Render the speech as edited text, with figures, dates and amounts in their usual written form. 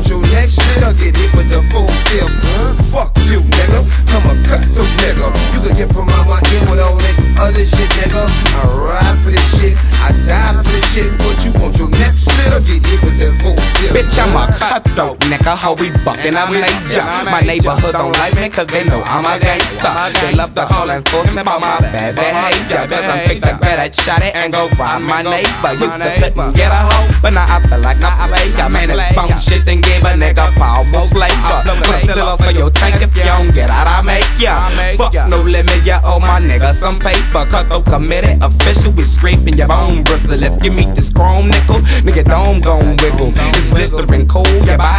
want your next shit or get hit with the full fifth. Fuck you, nigga. I'm a cut through nigga. You can get from my end with all that other shit, nigga. I ride for this shit, I die for this shit. But you want your next shit or get hit with the full fifth. Bitch, I'm a cutthroat nigga. How we buckin', I'm major. My neighborhood don't like me cause they know I'm a gangster. They love to call enforcement about my bad behavior. Cause I'm picked up better shot it and go rob my neighbor. Used to couldn't get a hoe, but now I feel like I play. I man, it's bone shit and gave a nigga powerful flavor. Put still up for your tank if you don't get out, I make ya. Fuck no limit, ya owe my nigga some paper. Cutthroat committed, official, we scraping your bone bristle. If you meet this chrome nickel, nigga dome gon' wiggle. It's blistering cold, your body